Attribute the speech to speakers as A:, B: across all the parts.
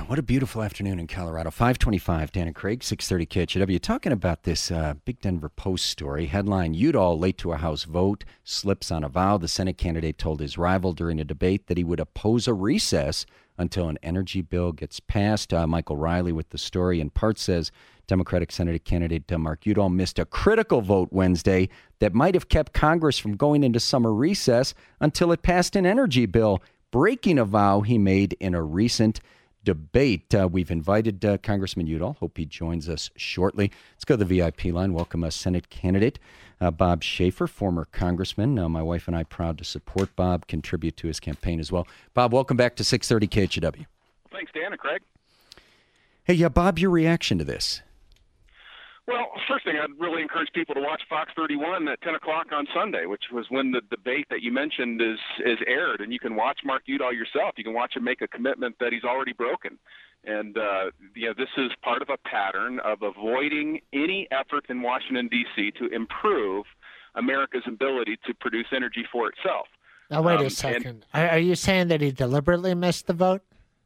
A: What a beautiful afternoon in Colorado. 525, Dan and Craig, 630 KHW. Talking about this big Denver Post story. Headline, Udall late to a House vote, slips on a vow. The Senate candidate told his rival during a debate that he would oppose a recess until an energy bill gets passed. Michael Riley with the story in part says Democratic Senate candidate Mark Udall missed a critical vote Wednesday that might have kept Congress from going into summer recess until it passed an energy bill, breaking a vow he made in a recent debate. We've invited Congressman Udall. Hope he joins us shortly. Let's go to the VIP line. Welcome Senate candidate Bob Schaefer, former congressman. My wife and I proud to support Bob, contribute to his campaign as well. Bob, welcome back to 630 KHW.
B: Thanks, Dan and Craig.
A: Hey, Bob, your reaction to this?
B: Well, first thing, I'd really encourage people to watch Fox 31 at 10 o'clock on Sunday, which was when the debate that you mentioned is aired. And you can watch Mark Udall yourself. You can watch him make a commitment that he's already broken. And this is part of a pattern of avoiding any effort in Washington, D.C. to improve America's ability to produce energy for itself.
C: Now, wait a second. Are you saying that he deliberately missed the vote?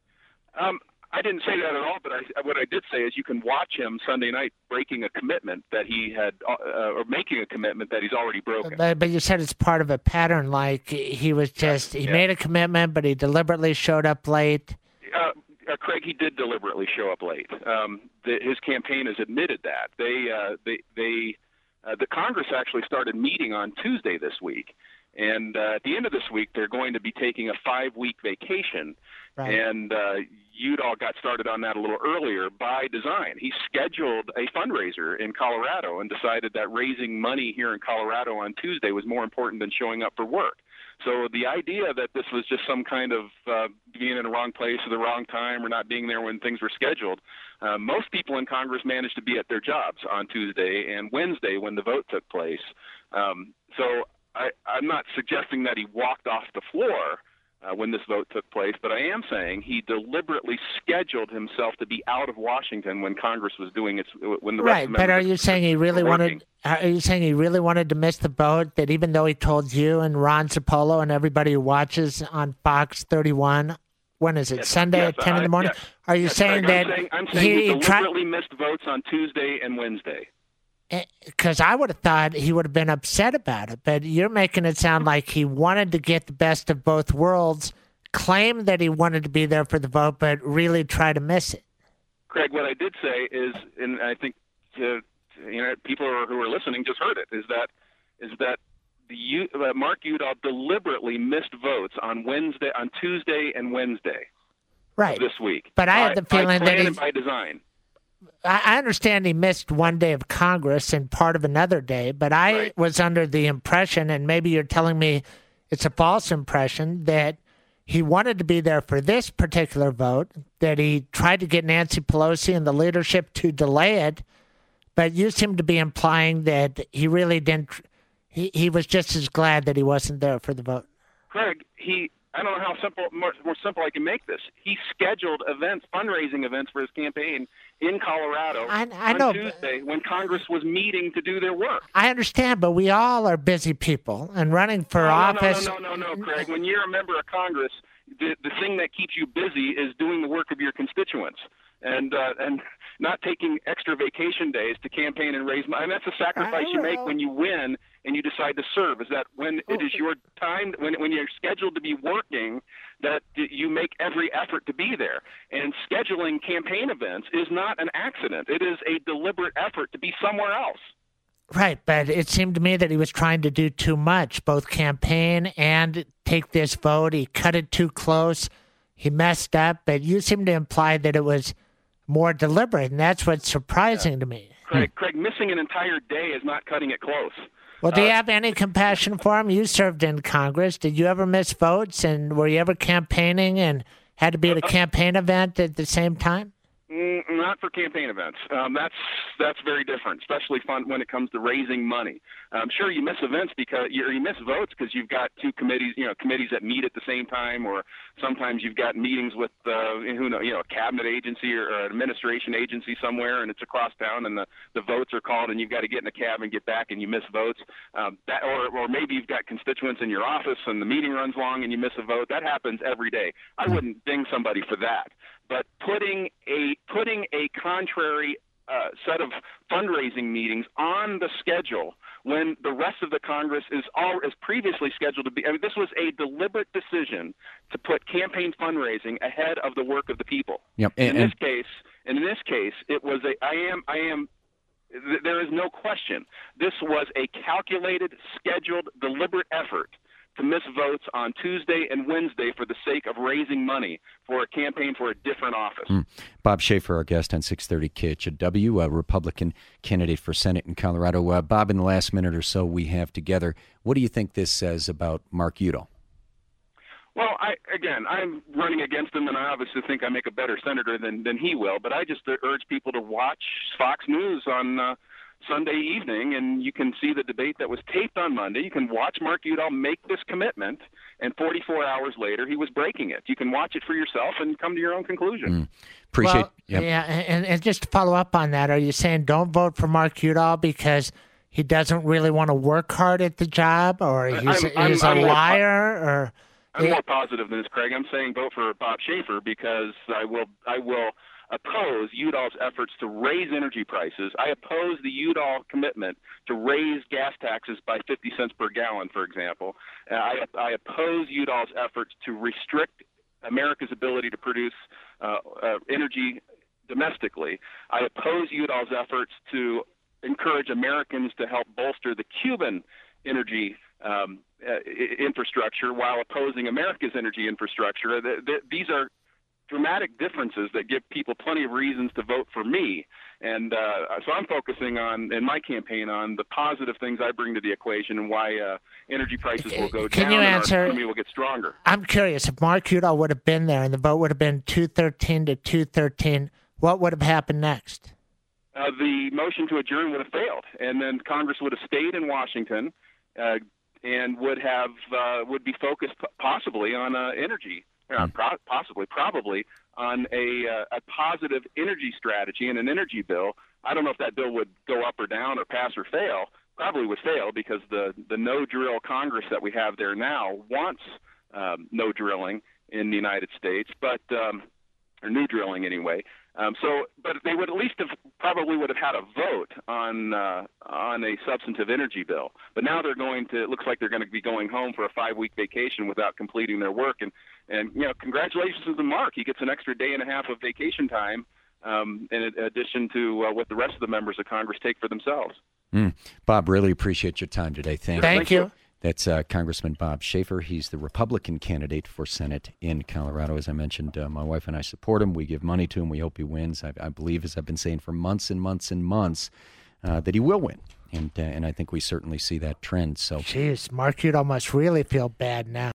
B: I didn't say that at all, but what I did say is you can watch him Sunday night breaking a commitment that he had, or making a commitment that he's already broken.
C: But you said it's part of a pattern, like he was just, he made a commitment, but he deliberately showed up late.
B: Craig, he did deliberately show up late. His campaign has admitted that. The Congress actually started meeting on Tuesday this week. And at the end of this week, they're going to be taking a 5-week vacation. Right. And Udall got started on that a little earlier by design. He scheduled a fundraiser in Colorado and decided that raising money here in Colorado on Tuesday was more important than showing up for work. So the idea that this was just some kind of being in the wrong place at the wrong time or not being there when things were scheduled, most people in Congress managed to be at their jobs on Tuesday and Wednesday when the vote took place. So I'm not suggesting that he walked off the floor when this vote took place, but I am saying he deliberately scheduled himself to be out of Washington when Congress was doing its when the
C: right. But are you saying he really wanted? Are you saying he really wanted to miss the vote? That even though he told you and Ron Zapolo and everybody who watches on Fox 31, when is it? Sunday at 10 in the morning?
B: Yes.
C: Are you saying that
B: I'm saying he deliberately missed votes on Tuesday and Wednesday?
C: Because I would have thought he would have been upset about it, but you're making it sound like he wanted to get the best of both worlds, claimed that he wanted to be there for the vote, but really try to miss it.
B: Craig, what I did say is, and I think people who are listening just heard it, is that Mark Udall deliberately missed votes on Tuesday and Wednesday,
C: right,
B: this week.
C: But I had the feeling that
B: he's by design.
C: I understand he missed one day of Congress and part of another day, but I was under the impression, and maybe you're telling me it's a false impression, that he wanted to be there for this particular vote, that he tried to get Nancy Pelosi and the leadership to delay it, but you seem to be implying that he really didn't, he was just as glad that he wasn't there for the vote.
B: Craig, I don't know how more simple I can make this. He scheduled fundraising events for his campaign in Colorado on Tuesday when Congress was meeting to do their work.
C: I understand, but we all are busy people, and running for office...
B: No, Craig. When you're a member of Congress, the thing that keeps you busy is doing the work of your constituents and not taking extra vacation days to campaign and raise money. And that's a sacrifice you make when you win and you decide to serve, is that when it is your time, when you're scheduled to be working, that you make every effort to be there. And scheduling campaign events is not an accident. It is a deliberate effort to be somewhere else.
C: Right, but it seemed to me that he was trying to do too much, both campaign and take this vote. He cut it too close. He messed up, but you seem to imply that it was more deliberate, and that's what's surprising to me.
B: Craig, missing an entire day is not cutting it close.
C: Well, do you have any compassion for him? You served in Congress. Did you ever miss votes, and were you ever campaigning and had to be at a campaign event at the same time?
B: Not for campaign events. That's very different, especially fun when it comes to raising money. Sure, you miss events because you miss votes because you've got two committees, committees that meet at the same time, or sometimes you've got meetings with a cabinet agency or an administration agency somewhere, and it's across town, and the votes are called, and you've got to get in a cab and get back, and you miss votes. Or maybe you've got constituents in your office, and the meeting runs long, and you miss a vote. That happens every day. I wouldn't ding somebody for that. but putting a contrary set of fundraising meetings on the schedule when the rest of the Congress is previously scheduled to be. I mean, this was a deliberate decision to put campaign fundraising ahead of the work of the people.
A: Yep.
B: In this case, it was there is no question. This was a calculated, scheduled, deliberate effort to miss votes on Tuesday and Wednesday for the sake of raising money for a campaign for a different office.
A: Bob Schaefer, our guest on 630 KHW, a Republican candidate for Senate in Colorado. Bob, in the last minute or so we have together, what do you think this says about Mark Udall?
B: Well, I'm running against him, and I obviously think I make a better senator than he will, but I just urge people to watch Fox News on Sunday evening, and you can see the debate that was taped on Monday. You can watch Mark Udall make this commitment, and 44 hours later, he was breaking it. You can watch it for yourself and come to your own conclusion.
C: Yeah, and just to follow up on that, are you saying don't vote for Mark Udall because he doesn't really want to work hard at the job, or he's a liar, or?
B: I'm more positive than this, Craig. I'm saying vote for Bob Schaefer because I will oppose Udall's efforts to raise energy prices. I oppose the Udall commitment to raise gas taxes by 50 cents per gallon, for example. I oppose Udall's efforts to restrict America's ability to produce energy domestically. I oppose Udall's efforts to encourage Americans to help bolster the Cuban energy infrastructure while opposing America's energy infrastructure. These are dramatic differences that give people plenty of reasons to vote for me. And so I'm focusing in my campaign on the positive things I bring to the equation and why energy prices will go down and our economy will get stronger.
C: I'm curious, if Mark Udall would have been there and the vote would have been 213 to 213, what would have happened next?
B: The motion to adjourn would have failed, and then Congress would have stayed in Washington and would be focused possibly on energy. Probably on a positive energy strategy and an energy bill. I don't know if that bill would go up or down or pass or fail. Probably would fail because the no-drill Congress that we have there now wants no drilling in the United States, or new drilling anyway. But they would at least probably would have had a vote on a substantive energy bill. But now it looks like they're going to be going home for a 5-week vacation without completing their work. And congratulations to Mark. He gets an extra day and a half of vacation time in addition to what the rest of the members of Congress take for themselves.
A: Bob, really appreciate your time today.
C: Thank you.
A: That's Congressman Bob Schaefer. He's the Republican candidate for Senate in Colorado. As I mentioned, my wife and I support him. We give money to him. We hope he wins. I believe, as I've been saying for months and months and months, that he will win. And I think we certainly see that trend. So,
C: jeez, Mark Udall must really feel bad now.